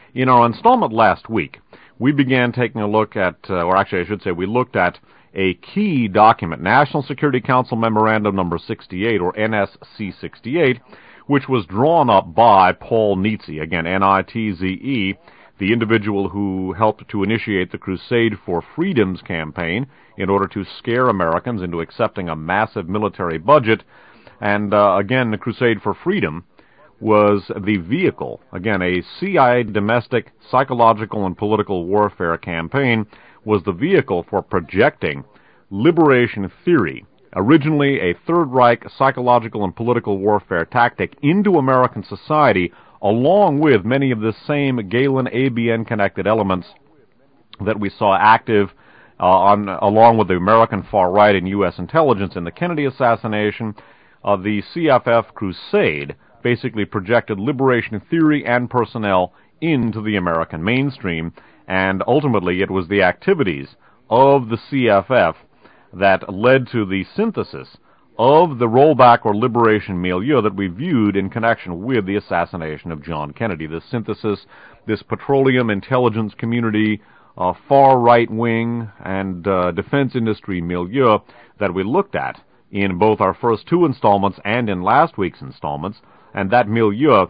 In our installment last week, we began taking a look at, or actually I should say we looked at a key document, National Security Council Memorandum Number 68, or NSC 68, which was drawn up by Paul Nitze, again, N-I-T-Z-E, the individual who helped to initiate the Crusade for Freedoms campaign in order to scare Americans into accepting a massive military budget. And again, the Crusade for Freedom was the vehicle, again, a CIA domestic psychological and political warfare campaign, was the vehicle for projecting liberation theory, originally a Third Reich psychological and political warfare tactic, into American society, along with many of the same Galen-ABN-connected elements that we saw active along with the American far right and U.S. intelligence in the Kennedy assassination. The CFF Crusade basically projected liberation theory and personnel into the American mainstream, and ultimately it was the activities of the CFF that led to the synthesis of the rollback or liberation milieu that we viewed in connection with the assassination of John Kennedy. This synthesis, this petroleum intelligence community, far right-wing and defense industry milieu that we looked at in both our first two installments and in last week's installments, and that milieu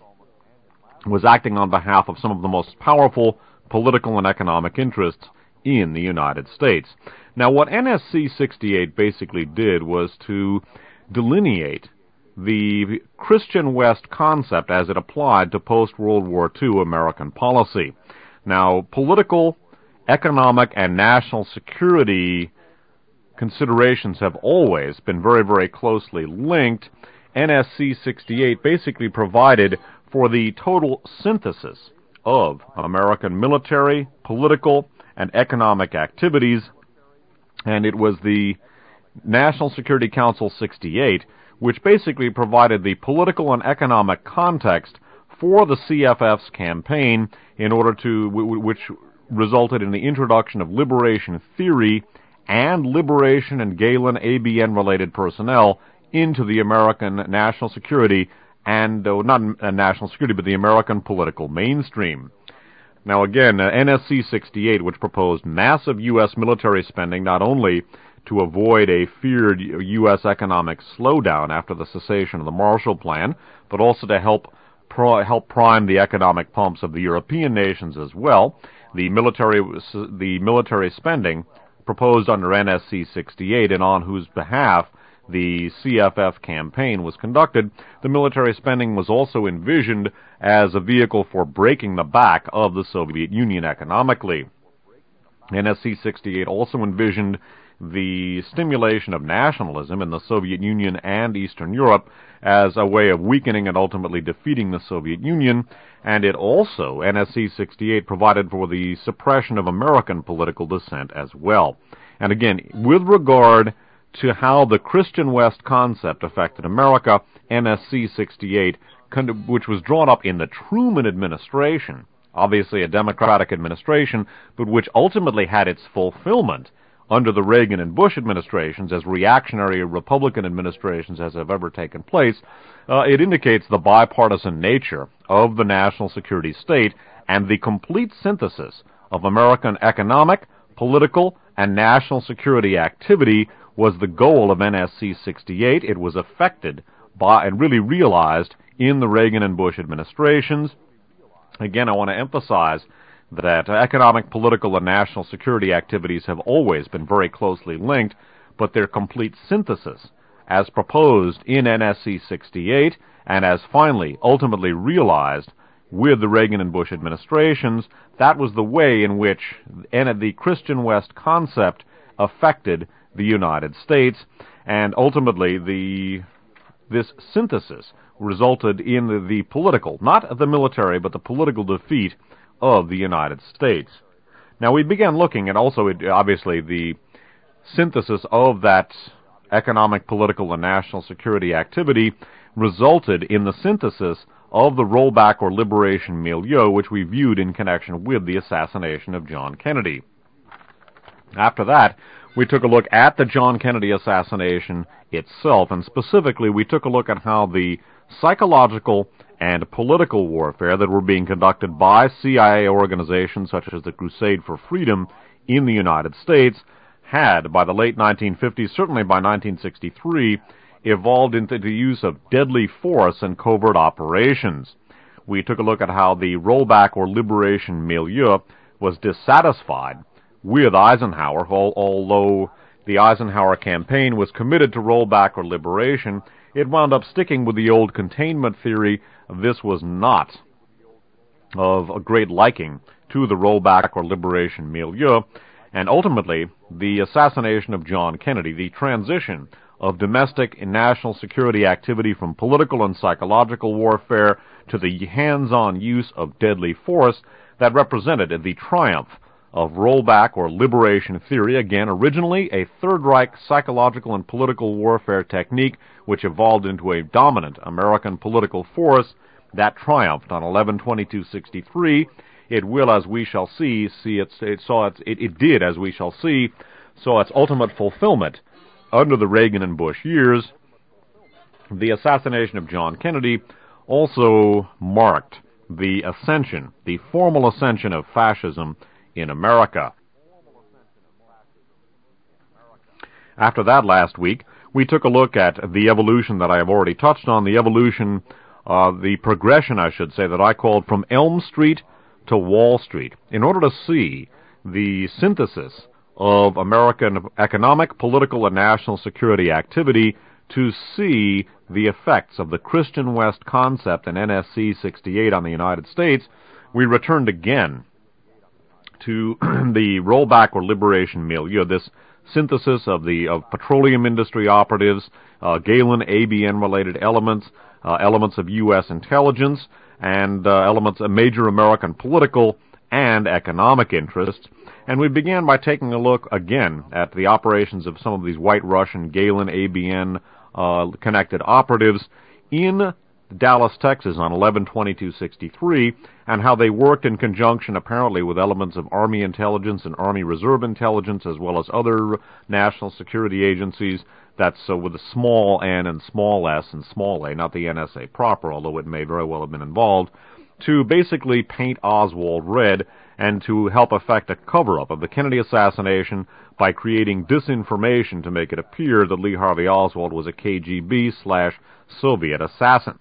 was acting on behalf of some of the most powerful political and economic interests in the United States. Now, what NSC 68 basically did was to delineate the Christian West concept as it applied to post-World War II American policy. Now, political, economic, and national security considerations have always been very, very closely linked. NSC 68 basically provided for the total synthesis of American military, political, and economic activities, and it was the National Security Council 68 which basically provided the political and economic context for the CFF's campaign in order to, which resulted in the introduction of liberation theory and liberation and Galen-ABN-related personnel into the American national security and, not national security, but the American political mainstream. Now again, NSC 68, which proposed massive U.S. military spending not only to avoid a feared U.S. economic slowdown after the cessation of the Marshall Plan, but also to help prime the economic pumps of the European nations as well. The military spending proposed under NSC 68 and on whose behalf the CFF campaign was conducted, the military spending was also envisioned as a vehicle for breaking the back of the Soviet Union economically. NSC 68 also envisioned the stimulation of nationalism in the Soviet Union and Eastern Europe as a way of weakening and ultimately defeating the Soviet Union, and it also, NSC 68, provided for the suppression of American political dissent as well. And again, with regard to how the Christian West concept affected America, NSC 68, which was drawn up in the Truman administration, obviously a Democratic administration, but which ultimately had its fulfillment under the Reagan and Bush administrations as reactionary Republican administrations as have ever taken place, it indicates the bipartisan nature of the national security state and the complete synthesis of American economic, political, and national security activity was the goal of NSC 68. It was affected by and really realized in the Reagan and Bush administrations. Again, I want to emphasize that economic, political, and national security activities have always been very closely linked, but their complete synthesis, as proposed in NSC 68, and as finally, ultimately realized with the Reagan and Bush administrations, that was the way in which the Christian West concept affected the United States, and ultimately this synthesis resulted in the political, not the military, but the political defeat of the United States. Now, we began looking at also, obviously, the synthesis of that economic, political, and national security activity resulted in the synthesis of the rollback or liberation milieu, which we viewed in connection with the assassination of John Kennedy. After that, we took a look at the John Kennedy assassination itself, and specifically we took a look at how the psychological and political warfare that were being conducted by CIA organizations such as the Crusade for Freedom in the United States had, by the late 1950s, certainly by 1963, evolved into the use of deadly force and covert operations. We took a look at how the rollback or liberation milieu was dissatisfied with Eisenhower, although the Eisenhower campaign was committed to rollback or liberation. It wound up sticking with the old containment theory. This was not of a great liking to the rollback or liberation milieu, and ultimately, the assassination of John Kennedy, the transition of domestic and national security activity from political and psychological warfare to the hands-on use of deadly force, that represented the triumph of rollback or liberation theory, again, originally a Third Reich psychological and political warfare technique which evolved into a dominant American political force that triumphed on 11/22/63. It will, as we shall see, it did, as we shall see, saw its ultimate fulfillment under the Reagan and Bush years. The assassination of John Kennedy also marked the ascension, the formal ascension of fascism in America. After that last week, we took a look at the evolution that I have already touched on, the evolution, the progression, I should say, that I called from Elm Street to Wall Street, in order to see the synthesis of American economic, political, and national security activity, to see the effects of the Christian West concept and NSC 68 on the United States. We returned again to the rollback or liberation milieu, this synthesis of petroleum industry operatives, Gehlen ABN-related elements, elements of U.S. intelligence, and elements of major American political and economic interests. And we began by taking a look again at the operations of some of these White Russian, Gehlen ABN connected operatives in Dallas, Texas on 11/22/63, and how they worked in conjunction apparently with elements of Army intelligence and Army Reserve intelligence, as well as other national security agencies. That's with a small n and small s and small a, not the NSA proper, although it may very well have been involved, to basically paint Oswald red and to help effect a cover-up of the Kennedy assassination by creating disinformation to make it appear that Lee Harvey Oswald was a KGB/Soviet assassin.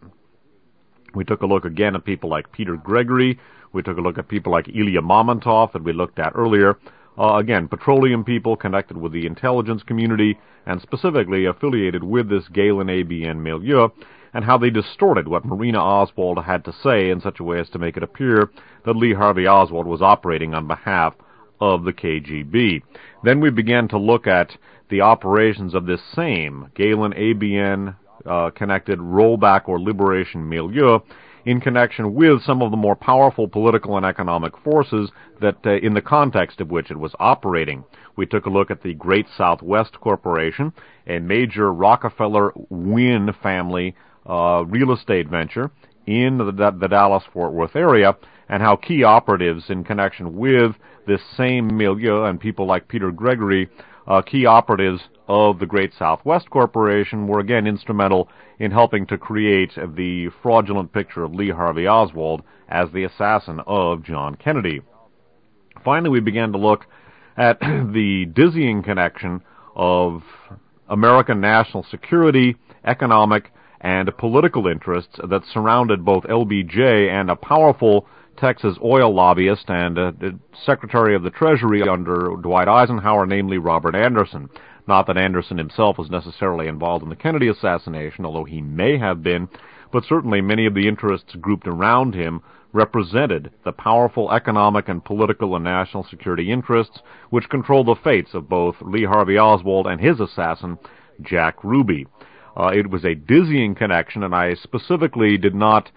We took a look again at people like Peter Gregory. We took a look at people like Ilya Mamontov that we looked at earlier. Again, petroleum people connected with the intelligence community and specifically affiliated with this Gehlen ABN milieu, and how they distorted what Marina Oswald had to say in such a way as to make it appear that Lee Harvey Oswald was operating on behalf of the KGB. Then we began to look at the operations of this same Gehlen ABN connected rollback or liberation milieu in connection with some of the more powerful political and economic forces that in the context of which it was operating. We took a look at the Great Southwest Corporation, a major Rockefeller-Wynn family real estate venture in the Dallas-Fort Worth area, and how key operatives in connection with this same milieu and people like Peter Gregory, key operatives of the Great Southwest Corporation, were again instrumental in helping to create the fraudulent picture of Lee Harvey Oswald as the assassin of John Kennedy. Finally, we began to look at the dizzying connection of American national security, economic, and political interests that surrounded both LBJ and a powerful Texas oil lobbyist and Secretary of the Treasury under Dwight Eisenhower, namely Robert Anderson. Not that Anderson himself was necessarily involved in the Kennedy assassination, although he may have been, but certainly many of the interests grouped around him represented the powerful economic and political and national security interests which controlled the fates of both Lee Harvey Oswald and his assassin, Jack Ruby. It was a dizzying connection, and I specifically did not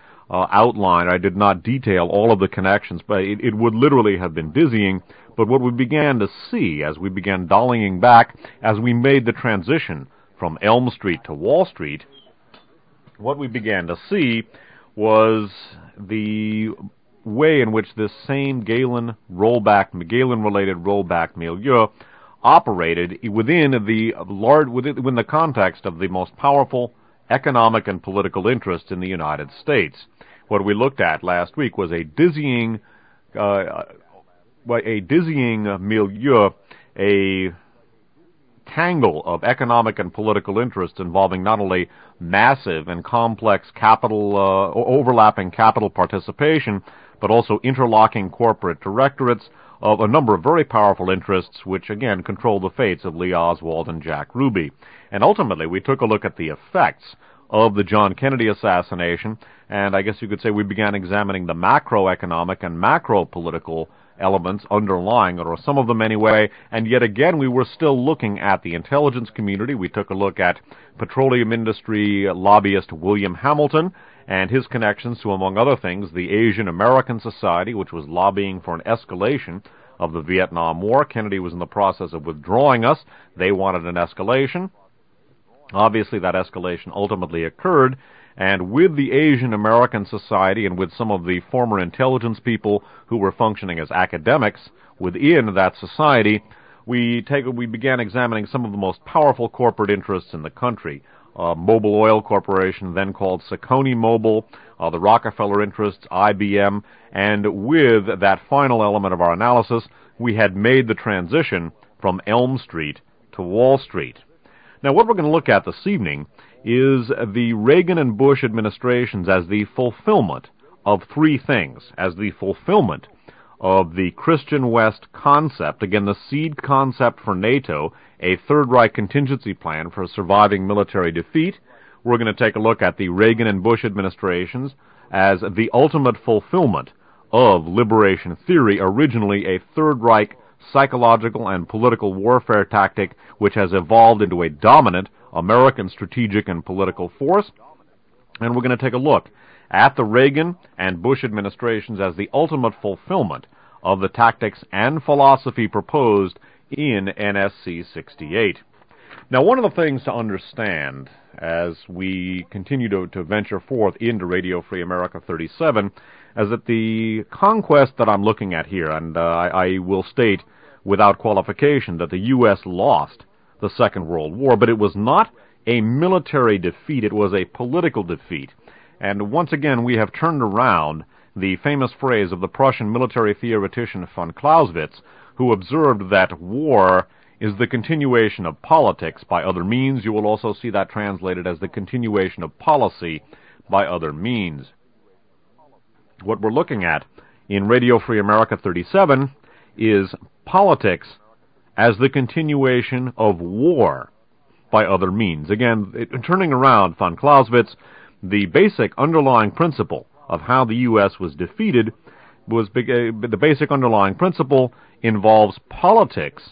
I did not detail all of the connections, but it would literally have been dizzying. But what we began to see as we began dollying back, as we made the transition from Elm Street to Wall Street, what we began to see was the way in which this same Gehlen-related rollback milieu operated within the context of the most powerful economic and political interests in the United States. What we looked at last week was a dizzying milieu, a tangle of economic and political interests involving not only massive and complex capital, overlapping capital participation, but also interlocking corporate directorates of a number of very powerful interests which, again, control the fates of Lee Oswald and Jack Ruby. And ultimately, we took a look at the effects of the John Kennedy assassination, and I guess you could say we began examining the macroeconomic and macro-political elements underlying it, or some of them anyway, and yet again we were still looking at the intelligence community. We took a look at petroleum industry lobbyist William Hamilton and his connections to, among other things, the Asian American Society, which was lobbying for an escalation of the Vietnam War. Kennedy was in the process of withdrawing us. They wanted an escalation. Obviously, that escalation ultimately occurred, and with the Asian American Society and with some of the former intelligence people who were functioning as academics within that society, we began examining some of the most powerful corporate interests in the country. Mobil Oil Corporation, then called Saucony Mobil, the Rockefeller interests, IBM, and with that final element of our analysis, we had made the transition from Elm Street to Wall Street. Now, what we're going to look at this evening is the Reagan and Bush administrations as the fulfillment of three things, as the fulfillment of the Christian West concept, again, the seed concept for NATO, a Third Reich contingency plan for surviving military defeat. We're going to take a look at the Reagan and Bush administrations as the ultimate fulfillment of liberation theory, originally a Third Reich psychological and political warfare tactic which has evolved into a dominant American strategic and political force. And we're going to take a look at the Reagan and Bush administrations as the ultimate fulfillment of the tactics and philosophy proposed in NSC 68. Now, one of the things to understand as we continue to venture forth into Radio Free America 37 is that the conquest that I'm looking at here, and I will state without qualification that the U.S. lost the Second World War, but it was not a military defeat, it was a political defeat. And once again, we have turned around the famous phrase of the Prussian military theoretician von Clausewitz, who observed that war is the continuation of politics by other means. You will also see that translated as the continuation of policy by other means. What we're looking at in Radio Free America 37 is politics as the continuation of war by other means. Again, turning around von Clausewitz, the basic underlying principle of how the U.S. was defeated was the basic underlying principle involves politics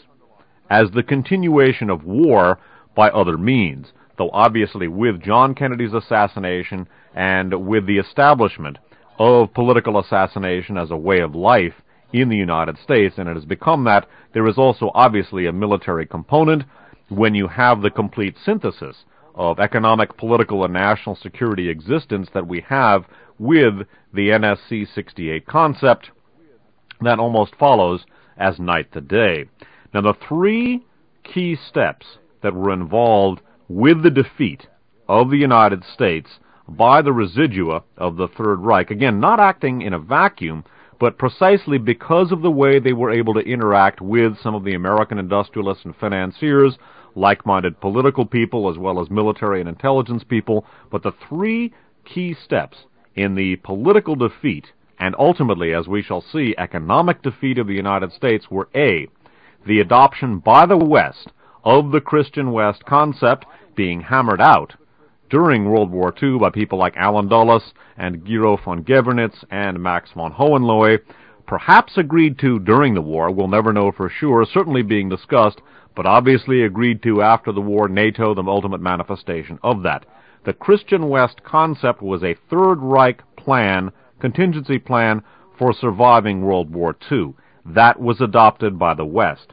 as the continuation of war by other means, though obviously with John Kennedy's assassination and with the establishment of political assassination as a way of life in the United States, and it has become that, there is also obviously a military component when you have the complete synthesis of economic, political, and national security existence that we have with the NSC 68 concept. That almost follows as night to day. Now, the three key steps that were involved with the defeat of the United States by the residua of the Third Reich, again, not acting in a vacuum, but precisely because of the way they were able to interact with some of the American industrialists and financiers, like-minded political people, as well as military and intelligence people. But the three key steps in the political defeat, and ultimately, as we shall see, economic defeat of the United States, were A, the adoption by the West of the Christian West concept being hammered out during World War II by people like Allen Dulles and Gero von Gewernitz and Max von Hohenlohe, perhaps agreed to during the war, we'll never know for sure, certainly being discussed, but obviously agreed to after the war, NATO, the ultimate manifestation of that. The Christian West concept was a Third Reich plan, contingency plan for surviving World War II. That was adopted by the West.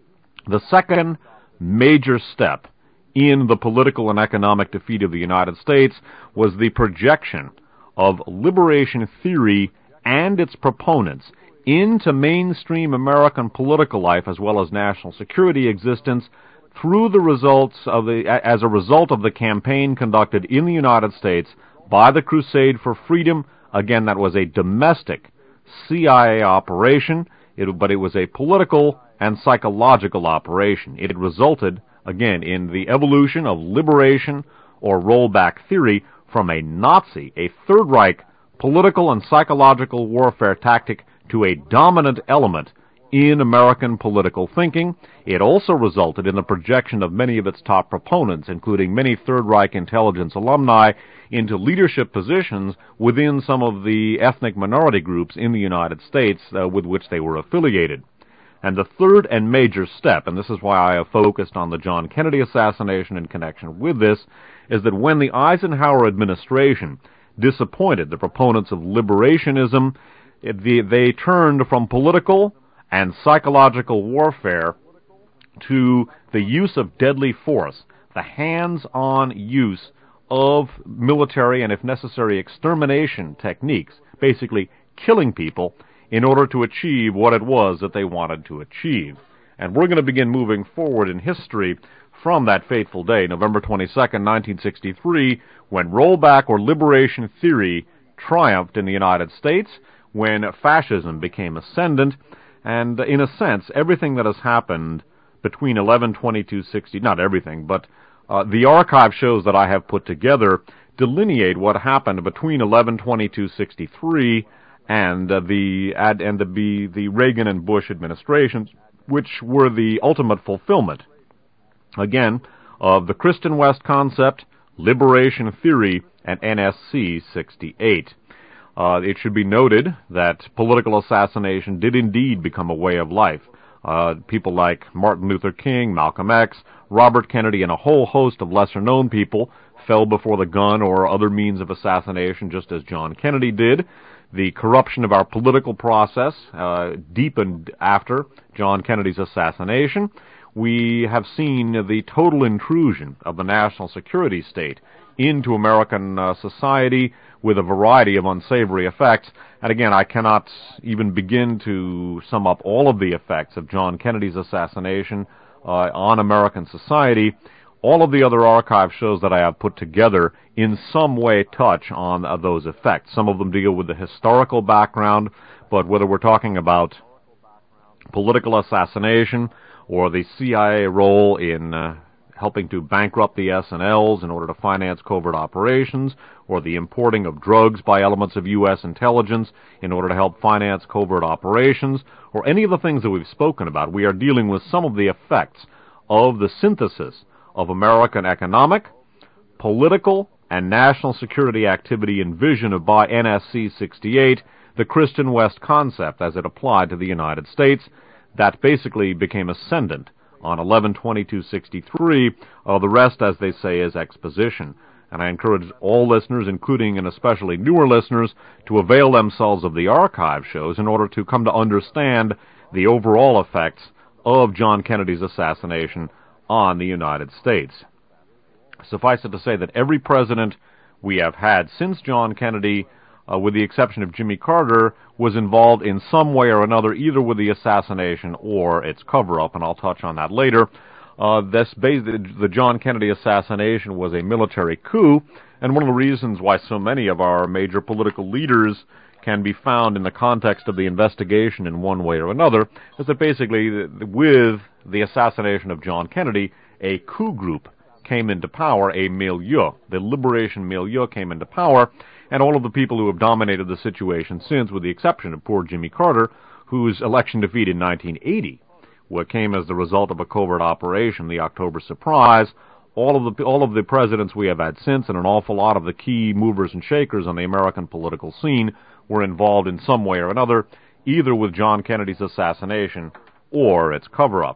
The second major step in the political and economic defeat of the United States was the projection of liberation theory and its proponents into mainstream American political life as well as national security existence through the results of as a result of the campaign conducted in the United States by the Crusade for Freedom Again, that was a domestic CIA operation, but it was a political and psychological operation. It resulted, again, in the evolution of liberation or rollback theory from a Nazi, a Third Reich political and psychological warfare tactic to a dominant element in American political thinking. It also resulted in the projection of many of its top proponents, including many Third Reich intelligence alumni, into leadership positions within some of the ethnic minority groups in the United States with which they were affiliated. And the third and major step, and this is why I have focused on the John Kennedy assassination in connection with this, is that when the Eisenhower administration disappointed the proponents of liberationism, they turned from political and psychological warfare to the use of deadly force, the hands-on use of military and, if necessary, extermination techniques, basically killing people in order to achieve what it was that they wanted to achieve. And we're going to begin moving forward in history from that fateful day, November 22nd, 1963, when rollback or liberation theory triumphed in the United States, when fascism became ascendant, and in a sense, everything that has happened between 11/22/60, not everything, but the archive shows that I have put together delineate what happened between 11/22/63 and the Reagan and Bush administrations, which were the ultimate fulfillment, again, of the Kristen West concept, liberation theory, and NSC 68. It should be noted that political assassination did indeed become a way of life. People like Martin Luther King, Malcolm X, Robert Kennedy, and a whole host of lesser-known people fell before the gun or other means of assassination, just as John Kennedy did. The corruption of our political process deepened after John Kennedy's assassination. We have seen the total intrusion of the national security state into American society with a variety of unsavory effects. And again, I cannot even begin to sum up all of the effects of John Kennedy's assassination on American society. All of the other archive shows that I have put together in some way touch on those effects. Some of them deal with the historical background, but whether we're talking about political assassination or the CIA role in helping to bankrupt the S&Ls in order to finance covert operations, or the importing of drugs by elements of U.S. intelligence in order to help finance covert operations, or any of the things that we've spoken about, we are dealing with some of the effects of the synthesis of American economic, political, and national security activity envisioned by NSC 68, the Kristen West concept as it applied to the United States, that basically became ascendant on 11/22/63. The rest, as they say, is exposition. And I encourage all listeners, including and especially newer listeners, to avail themselves of the archive shows in order to come to understand the overall effects of John Kennedy's assassination on the United States. Suffice it to say that every president we have had since John Kennedy, with the exception of Jimmy Carter, was involved in some way or another, either with the assassination or its cover-up, and I'll touch on that later. The John Kennedy assassination was a military coup, and one of the reasons why so many of our major political leaders can be found in the context of the investigation in one way or another is that basically, with the assassination of John Kennedy, a coup group came into power, a milieu. The liberation milieu came into power, and all of the people who have dominated the situation since, with the exception of poor Jimmy Carter, whose election defeat in 1980 came as the result of a covert operation, the October Surprise. All of the presidents we have had since, and an awful lot of the key movers and shakers on the American political scene, were involved in some way or another, either with John Kennedy's assassination or its cover-up.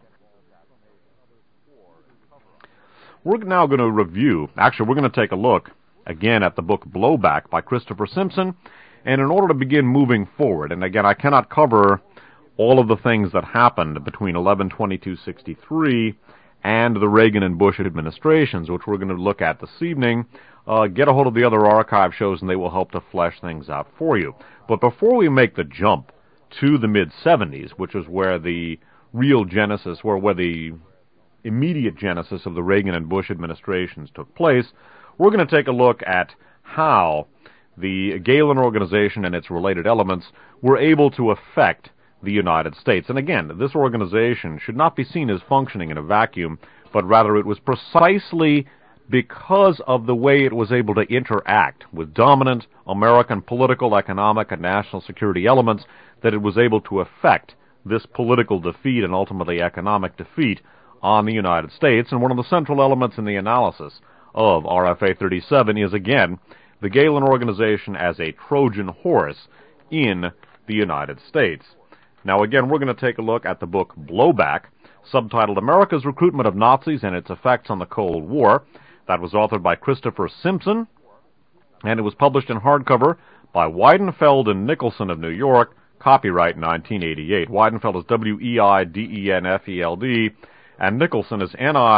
We're now going to we're going to take a look again at the book Blowback by Christopher Simpson, and in order to begin moving forward, and again, I cannot cover all of the things that happened between 11/22/63 and the Reagan and Bush administrations, which we're going to look at this evening. Get a hold of the other archive shows, and they will help to flesh things out for you. But before we make the jump to the mid-70s, which is where the real genesis, where the immediate genesis of the Reagan and Bush administrations took place, we're going to take a look at how the Galen Organization and its related elements were able to affect the United States. And again, this organization should not be seen as functioning in a vacuum, but rather it was precisely because of the way it was able to interact with dominant American political, economic, and national security elements that it was able to affect this political defeat and ultimately economic defeat on the United States. And one of the central elements in the analysis of RFA 37 is, again, the Galen Organization as a Trojan horse in the United States. Now, again, we're going to take a look at the book Blowback, subtitled America's Recruitment of Nazis and Its Effects on the Cold War. That was authored by Christopher Simpson, and it was published in hardcover by Weidenfeld and Nicholson of New York, copyright 1988. Weidenfeld is W-E-I-D-E-N-F-E-L-D, and Nicholson is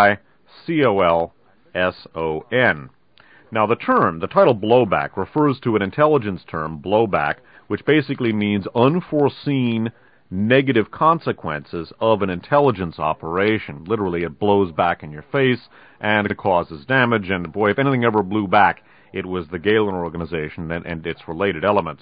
N-I-C-O-L-S-O-N. Now, the title blowback, refers to an intelligence term, blowback, which basically means unforeseen negative consequences of an intelligence operation. Literally, it blows back in your face, and it causes damage, and boy, if anything ever blew back, it was the Galen Organization and its related elements.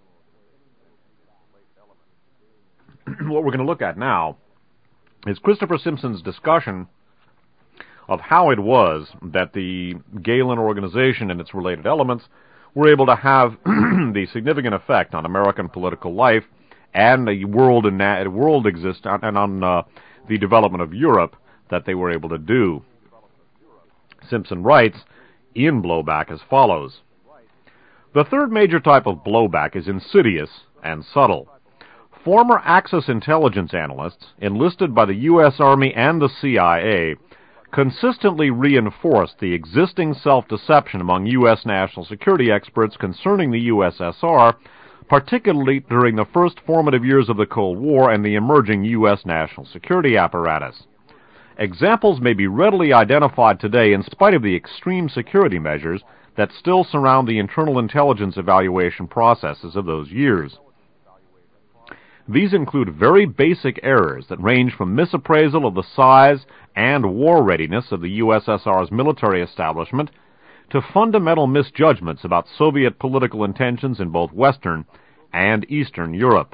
What we're going to look at now is Christopher Simpson's discussion of how it was that the Galen Organization and its related elements were able to have the significant effect on American political life and the world existence and on the development of Europe that they were able to do. Simpson writes in Blowback as follows: The third major type of blowback is insidious and subtle. Former Axis intelligence analysts, enlisted by the U.S. Army and the CIA, consistently reinforced the existing self-deception among U.S. national security experts concerning the USSR, particularly during the first formative years of the Cold War and the emerging U.S. national security apparatus. Examples may be readily identified today in spite of the extreme security measures that still surround the internal intelligence evaluation processes of those years. These include very basic errors that range from misappraisal of the size and war readiness of the USSR's military establishment to fundamental misjudgments about Soviet political intentions in both Western and Eastern Europe.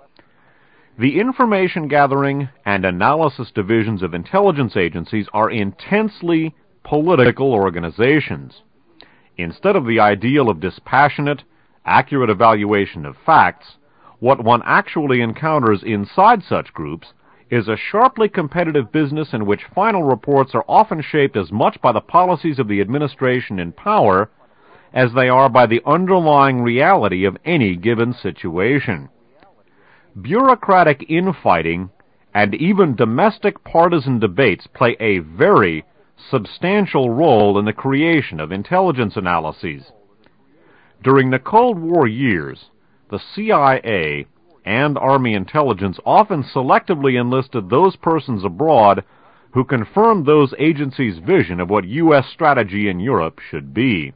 The information gathering and analysis divisions of intelligence agencies are intensely political organizations. Instead of the ideal of dispassionate, accurate evaluation of facts, what one actually encounters inside such groups is a sharply competitive business in which final reports are often shaped as much by the policies of the administration in power as they are by the underlying reality of any given situation. Bureaucratic infighting and even domestic partisan debates play a very substantial role in the creation of intelligence analyses. During the Cold War years, the CIA and Army intelligence often selectively enlisted those persons abroad who confirmed those agencies' vision of what U.S. strategy in Europe should be.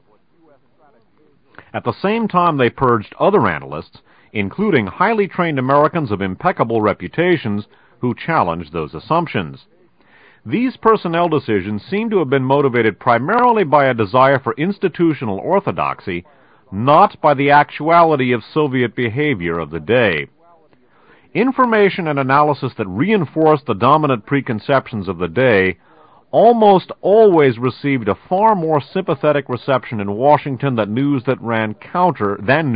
At the same time, they purged other analysts, including highly trained Americans of impeccable reputations, who challenged those assumptions. These personnel decisions seem to have been motivated primarily by a desire for institutional orthodoxy, not by the actuality of Soviet behavior of the day. Information and analysis that reinforced the dominant preconceptions of the day almost always received a far more sympathetic reception in Washington than news that ran counter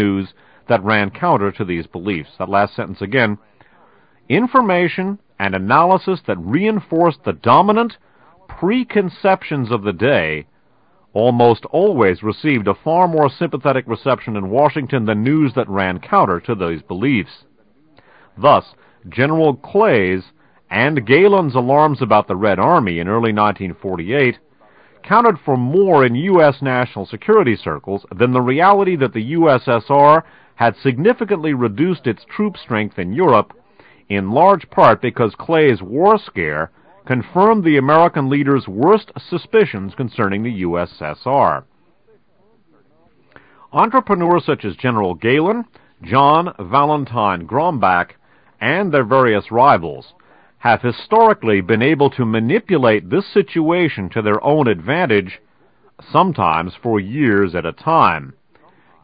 to these beliefs. That last sentence again. Information and analysis that reinforced the dominant preconceptions of the day almost always received a far more sympathetic reception in Washington than news that ran counter to those beliefs. Thus, General Clay's and Galen's alarms about the Red Army in early 1948 counted for more in U.S. national security circles than the reality that the USSR had significantly reduced its troop strength in Europe, in large part because Clay's war scare confirmed the American leaders' worst suspicions concerning the USSR. Entrepreneurs such as General Galen, John Valentine Grombach, and their various rivals have historically been able to manipulate this situation to their own advantage, sometimes for years at a time.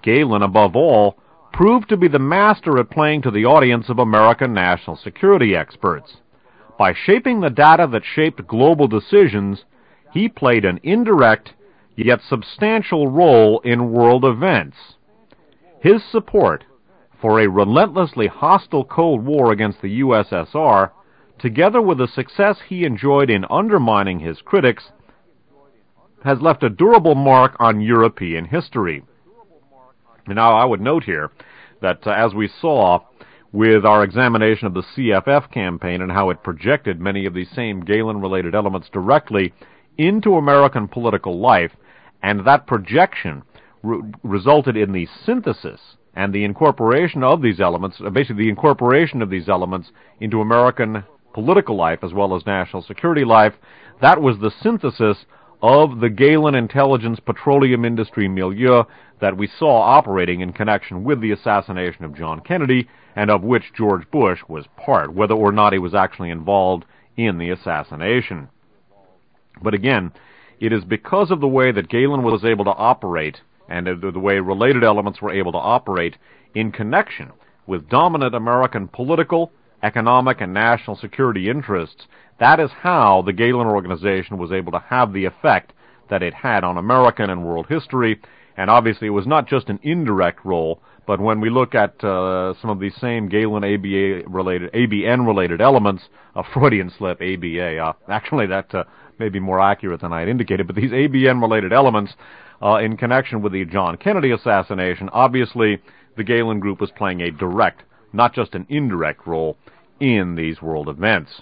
Galen, above all, proved to be the master at playing to the audience of American national security experts. By shaping the data that shaped global decisions, he played an indirect yet substantial role in world events. His support for a relentlessly hostile Cold War against the USSR, together with the success he enjoyed in undermining his critics, has left a durable mark on European history. Now, I would note here that as we saw with our examination of the CFF campaign and how it projected many of these same Galen-related elements directly into American political life, and that projection resulted in the synthesis and the incorporation of these elements, basically the incorporation of these elements into American political life as well as national security life. That was the synthesis of the Galen intelligence petroleum industry milieu that we saw operating in connection with the assassination of John Kennedy, and of which George Bush was part, whether or not he was actually involved in the assassination. But again, it is because of the way that Galen was able to operate, and the way related elements were able to operate in connection with dominant American political, economic, and national security interests. That is how the Galen Organization was able to have the effect that it had on American and world history. And obviously it was not just an indirect role, but when we look at some of these same Galen ABN-related elements, a Freudian slip, ABA, actually that may be more accurate than I had indicated, but these ABN-related elements in connection with the John Kennedy assassination, obviously the Galen Group was playing a direct, not just an indirect role in these world events.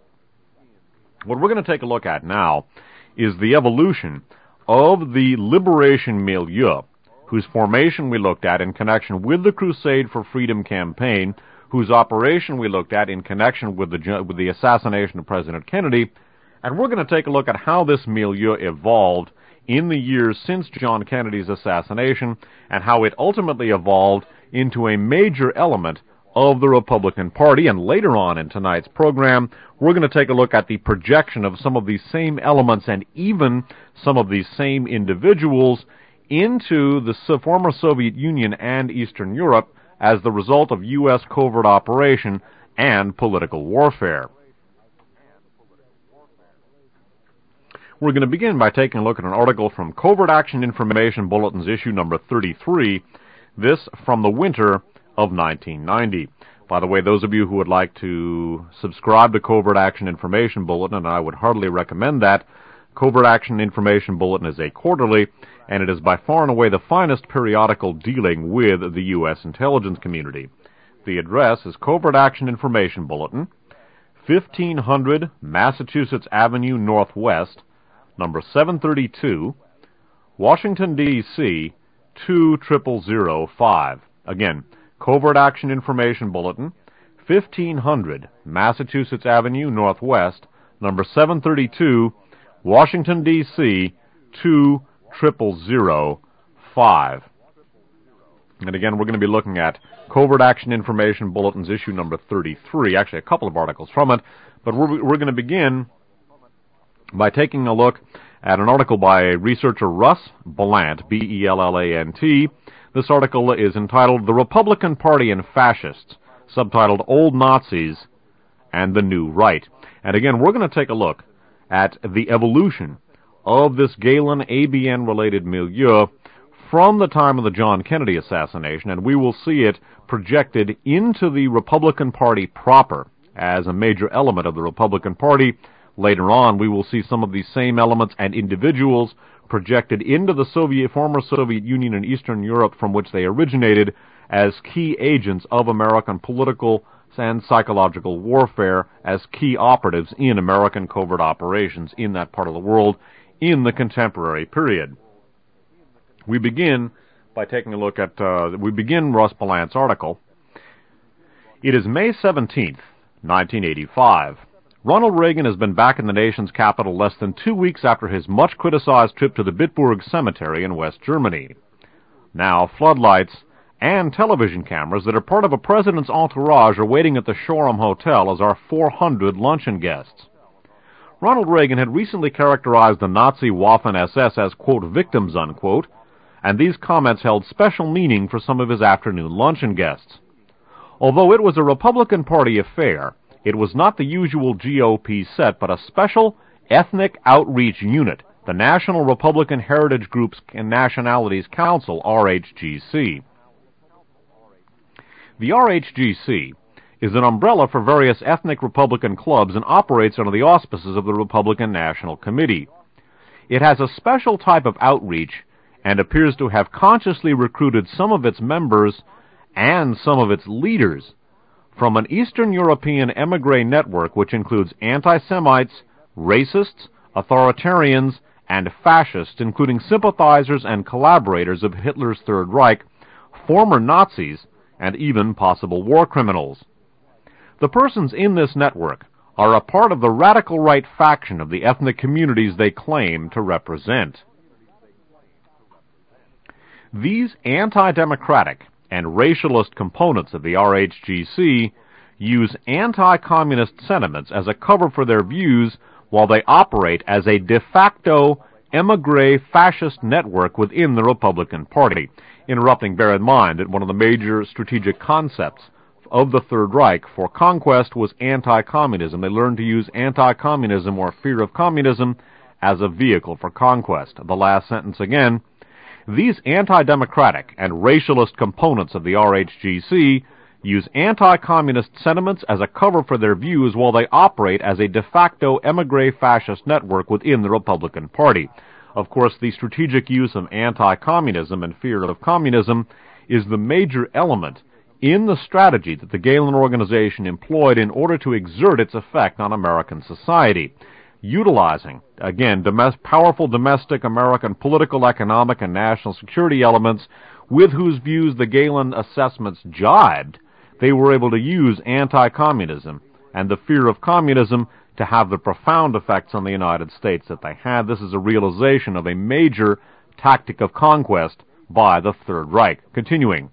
What we're going to take a look at now is the evolution of the liberation milieu, whose formation we looked at in connection with the Crusade for Freedom campaign, whose operation we looked at in connection with the assassination of President Kennedy, and we're going to take a look at how this milieu evolved in the years since John Kennedy's assassination, and how it ultimately evolved into a major element of the Republican Party. And later on in tonight's program, we're going to take a look at the projection of some of these same elements and even some of these same individuals into the former Soviet Union and Eastern Europe as the result of U.S. covert operation and political warfare. We're going to begin by taking a look at an article from Covert Action Information Bulletin's issue number 33, this from the winter of 1990. By the way, those of you who would like to subscribe to Covert Action Information Bulletin, and I would heartily recommend that, Covert Action Information Bulletin is a quarterly, and it is by far and away the finest periodical dealing with the U.S. intelligence community. The address is Covert Action Information Bulletin, 1500 Massachusetts Avenue Northwest, number 732, Washington, D.C., 20005. Again, Covert Action Information Bulletin, 1500 Massachusetts Avenue Northwest, number 732, Washington, D.C., 20005. And again, we're going to be looking at Covert Action Information Bulletin's issue number 33, actually a couple of articles from it, but we're going to begin by taking a look at an article by researcher Russ Bellant, B-E-L-L-A-N-T. This article is entitled The Republican Party and Fascists, subtitled Old Nazis and the New Right. And again, we're going to take a look at the evolution of this Galen ABN-related milieu from the time of the John Kennedy assassination, and we will see it projected into the Republican Party proper as a major element of the Republican Party. Later on, we will see some of these same elements and individuals projected into the former Soviet Union and Eastern Europe from which they originated as key agents of American political and psychological warfare, as key operatives in American covert operations in that part of the world in the contemporary period. We begin by taking a look at, Russ Bellant's article. It is May 17th, 1985. Ronald Reagan has been back in the nation's capital less than 2 weeks after his much-criticized trip to the Bitburg Cemetery in West Germany. Now, floodlights and television cameras that are part of a president's entourage are waiting at the Shoreham Hotel as our 400 luncheon guests. Ronald Reagan had recently characterized the Nazi Waffen-SS as, quote, victims, unquote, and these comments held special meaning for some of his afternoon luncheon guests. Although it was a Republican Party affair, it was not the usual GOP set, but a special ethnic outreach unit, the National Republican Heritage Groups and Nationalities Council, RHGC. The RHGC is an umbrella for various ethnic Republican clubs and operates under the auspices of the Republican National Committee. It has a special type of outreach and appears to have consciously recruited some of its members and some of its leaders from an Eastern European emigre network which includes anti-Semites, racists, authoritarians, and fascists, including sympathizers and collaborators of Hitler's Third Reich, former Nazis, and even possible war criminals. The persons in this network are a part of the radical right faction of the ethnic communities they claim to represent. These anti-democratic and racialist components of the RHGC use anti-communist sentiments as a cover for their views while they operate as a de facto emigre fascist network within the Republican Party. Interrupting, bear in mind that one of the major strategic concepts of the Third Reich for conquest was anti-communism. They learned to use anti-communism or fear of communism as a vehicle for conquest. The last sentence again. These anti-democratic and racialist components of the RHGC use anti-communist sentiments as a cover for their views while they operate as a de facto emigre fascist network within the Republican Party. Of course, the strategic use of anti-communism and fear of communism is the major element in the strategy that the Gehlen Organization employed in order to exert its effect on American society, utilizing, again, powerful domestic American political, economic, and national security elements with whose views the Gehlen assessments jibed. They were able to use anti-communism and the fear of communism to have the profound effects on the United States that they had. This is a realization of a major tactic of conquest by the Third Reich. Continuing.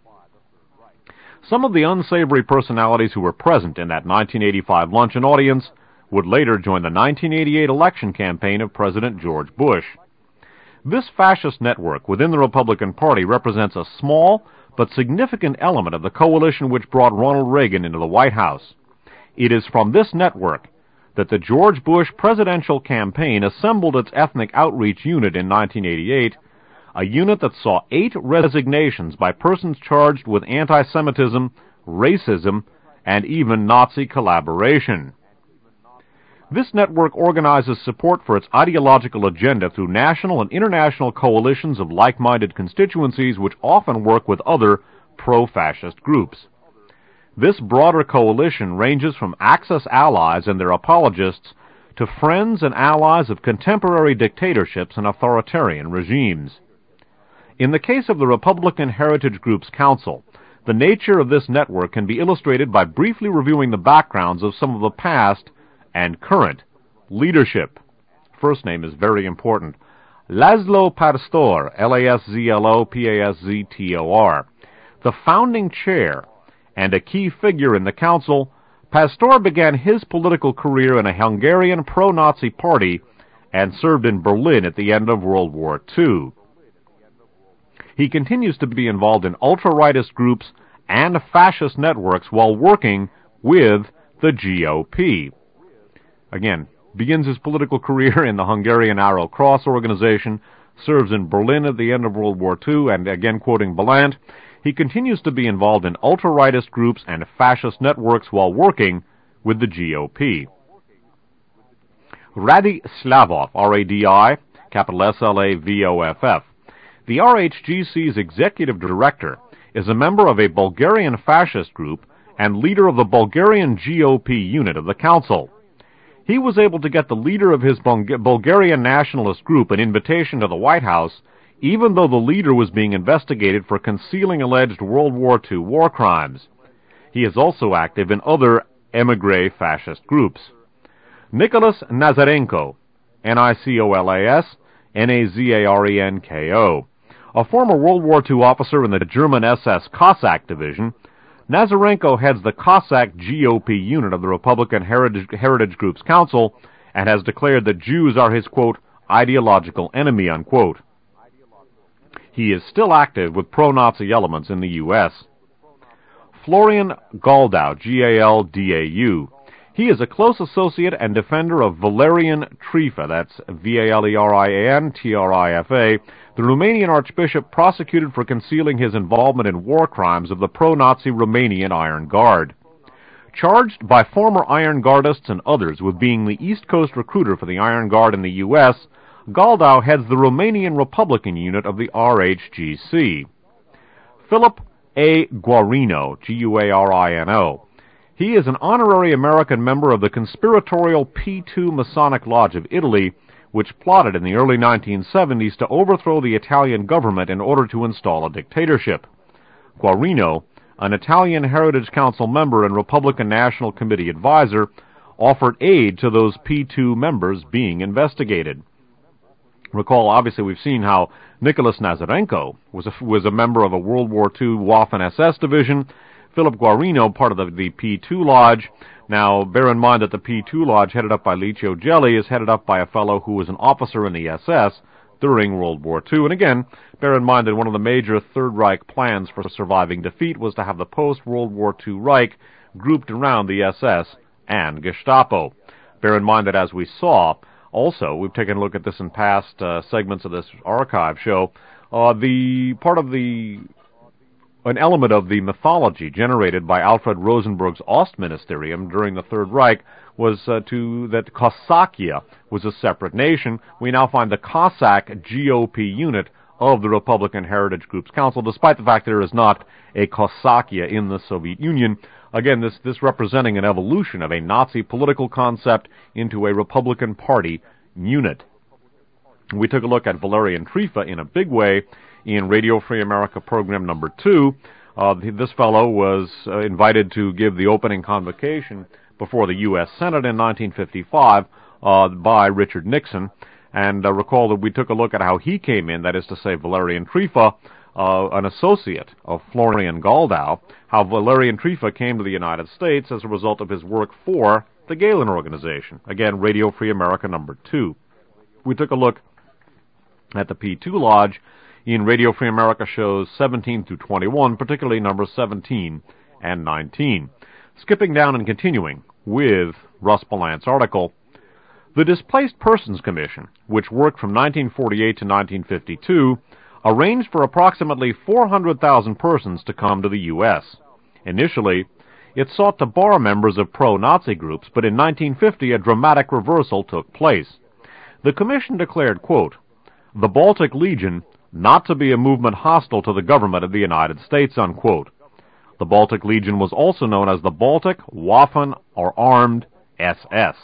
Some of the unsavory personalities who were present in that 1985 luncheon audience would later join the 1988 election campaign of President George Bush. This fascist network within the Republican Party represents a small but significant element of the coalition which brought Ronald Reagan into the White House. It is from this network that the George Bush presidential campaign assembled its ethnic outreach unit in 1988, a unit that saw 8 resignations by persons charged with anti-Semitism, racism, and even Nazi collaboration. This network organizes support for its ideological agenda through national and international coalitions of like-minded constituencies which often work with other pro-fascist groups. This broader coalition ranges from Axis allies and their apologists to friends and allies of contemporary dictatorships and authoritarian regimes. In the case of the Republican Heritage Groups Council, the nature of this network can be illustrated by briefly reviewing the backgrounds of some of the past and current leadership. First name is very important. Laszlo Pastor, L-A-S-Z-L-O-P-A-S-Z-T-O-R. The founding chair and a key figure in the council, Pastor began his political career in a Hungarian pro-Nazi party and served in Berlin at the end of World War II. He continues to be involved in ultra-rightist groups and fascist networks while working with the GOP. Again, begins his political career in the Hungarian Arrow Cross organization, serves in Berlin at the end of World War II, and again quoting Ballant, he continues to be involved in ultra-rightist groups and fascist networks while working with the GOP. Radi Slavov, R-A-D-I, capital S-L-A-V-O-F-F. The RHGC's executive director is a member of a Bulgarian fascist group and leader of the Bulgarian GOP unit of the council. He was able to get the leader of his Bulgarian nationalist group an invitation to the White House, even though the leader was being investigated for concealing alleged World War II war crimes. He is also active in other emigre fascist groups. Nicholas Nazarenko, Nicolas Nazarenko, a former World War II officer in the German SS Cossack Division, Nazarenko heads the Cossack GOP unit of the Republican Heritage Groups Council and has declared that Jews are his, quote, ideological enemy, unquote. He is still active with pro-Nazi elements in the U.S. Florian Galdau, G-A-L-D-A-U. He is a close associate and defender of Valerian Trifa, that's Valerian Trifa, the Romanian archbishop prosecuted for concealing his involvement in war crimes of the pro-Nazi Romanian Iron Guard. Charged by former Iron Guardists and others with being the East Coast recruiter for the Iron Guard in the U.S., Galdau heads the Romanian Republican unit of the RHGC. Philip A. Guarino, G-U-A-R-I-N-O. He is an honorary American member of the conspiratorial P2 Masonic Lodge of Italy, which plotted in the early 1970s to overthrow the Italian government in order to install a dictatorship. Guarino, an Italian Heritage Council member and Republican National Committee advisor, offered aid to those P2 members being investigated. Recall, obviously, we've seen how Nicholas Nazarenko was a member of a World War II Waffen-SS division. Philip Guarino, part of the P2 Lodge. Now, bear in mind that the P2 Lodge, headed up by Licio Gelli, is headed up by a fellow who was an officer in the SS during World War II. And again, bear in mind that one of the major Third Reich plans for surviving defeat was to have the post-World War II Reich grouped around the SS and Gestapo. Bear in mind that, as we saw, also, we've taken a look at this in past segments of this archive show, an element of the mythology generated by Alfred Rosenberg's Ostministerium during the Third Reich was that Cossacia was a separate nation. We now find the Cossack GOP unit of the Republican Heritage Groups Council, despite the fact that there is not a Cossacia in the Soviet Union. Again, this representing an evolution of a Nazi political concept into a Republican Party unit. We took a look at Valerian Trifa in a big way in Radio Free America program number 2. This fellow was invited to give the opening convocation before the U.S. Senate in 1955 by Richard Nixon. And recall that we took a look at how he came in, that is to say Valerian Trifa, an associate of Florian Galdau, how Valerian Trifa came to the United States as a result of his work for the Galen Organization. Again, Radio Free America number 2. We took a look at the P2 Lodge in Radio Free America shows 17 through 21, particularly numbers 17 and 19. Skipping down and continuing with Russ Ballant's article, the Displaced Persons Commission, which worked from 1948 to 1952, arranged for approximately 400,000 persons to come to the U.S. Initially, it sought to bar members of pro-Nazi groups, but in 1950 a dramatic reversal took place. The commission declared, quote, "The Baltic Legion not to be a movement hostile to the government of the United States," unquote. The Baltic Legion was also known as the Baltic Waffen or Armed SS.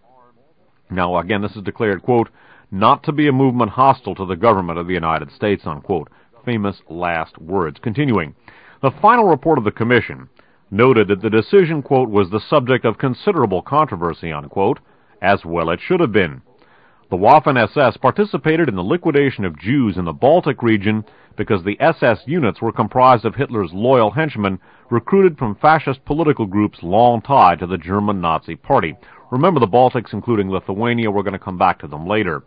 Now, again, this is declared, quote, "not to be a movement hostile to the government of the United States," unquote. Famous last words. Continuing, the final report of the commission noted that the decision, quote, "was the subject of considerable controversy," unquote, as well it should have been. The Waffen-SS participated in the liquidation of Jews in the Baltic region because the SS units were comprised of Hitler's loyal henchmen recruited from fascist political groups long tied to the German Nazi Party. Remember the Baltics, including Lithuania. We're going to come back to them later.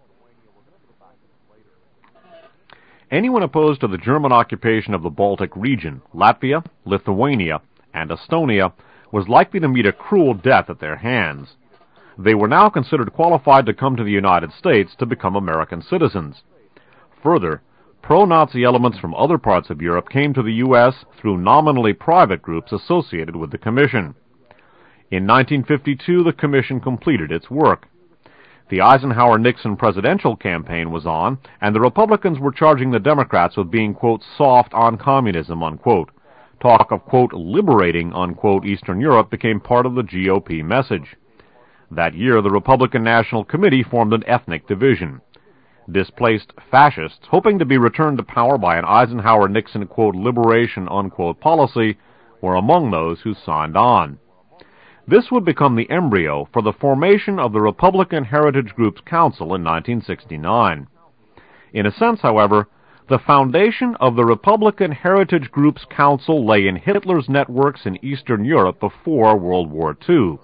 Anyone opposed to the German occupation of the Baltic region, Latvia, Lithuania, and Estonia, was likely to meet a cruel death at their hands. They were now considered qualified to come to the United States to become American citizens. Further, pro-Nazi elements from other parts of Europe came to the U.S. through nominally private groups associated with the Commission. In 1952, the Commission completed its work. The Eisenhower-Nixon presidential campaign was on, and the Republicans were charging the Democrats with being, quote, "soft on communism," unquote. Talk of, quote, "liberating," unquote, Eastern Europe became part of the GOP message. That year, the Republican National Committee formed an ethnic division. Displaced fascists, hoping to be returned to power by an Eisenhower-Nixon, quote, "liberation," unquote, policy, were among those who signed on. This would become the embryo for the formation of the Republican Heritage Groups Council in 1969. In a sense, however, the foundation of the Republican Heritage Groups Council lay in Hitler's networks in Eastern Europe before World War II.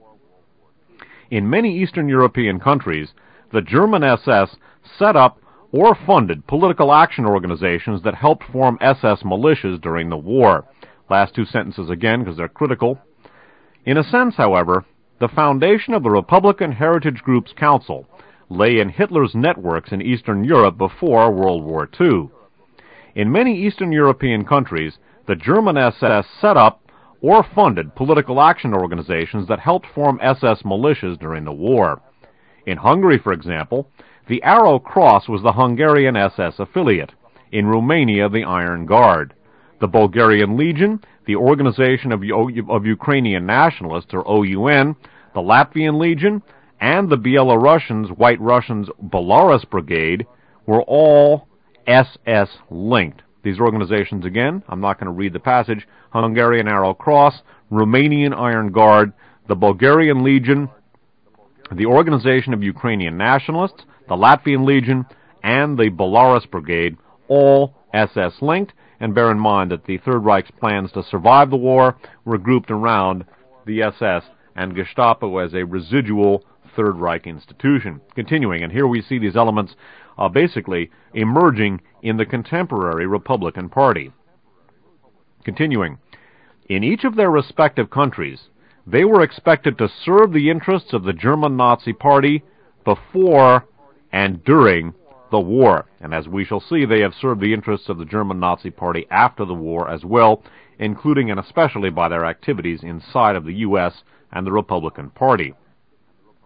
In many Eastern European countries, the German SS set up or funded political action organizations that helped form SS militias during the war. Last two sentences again, because they're critical. In a sense, however, the foundation of the Republican Heritage Groups Council lay in Hitler's networks in Eastern Europe before World War II. In many Eastern European countries, the German SS set up or funded political action organizations that helped form SS militias during the war. In Hungary, for example, the Arrow Cross was the Hungarian SS affiliate. In Romania, the Iron Guard. The Bulgarian Legion, the Organization of Ukrainian Nationalists, or OUN, the Latvian Legion, and the Belarusians, White Russians, Belarus Brigade, were all SS-linked. These organizations, again, I'm not going to read the passage, Hungarian Arrow Cross, Romanian Iron Guard, the Bulgarian Legion, the Organization of Ukrainian Nationalists, the Latvian Legion, and the Belarus Brigade, all SS-linked, and bear in mind that the Third Reich's plans to survive the war were grouped around the SS and Gestapo as a residual Third Reich institution. Continuing, and here we see these elements basically emerging in the contemporary Republican Party. Continuing, in each of their respective countries, they were expected to serve the interests of the German Nazi Party before and during the war. And as we shall see, they have served the interests of the German Nazi Party after the war as well, including and especially by their activities inside of the U.S. and the Republican Party.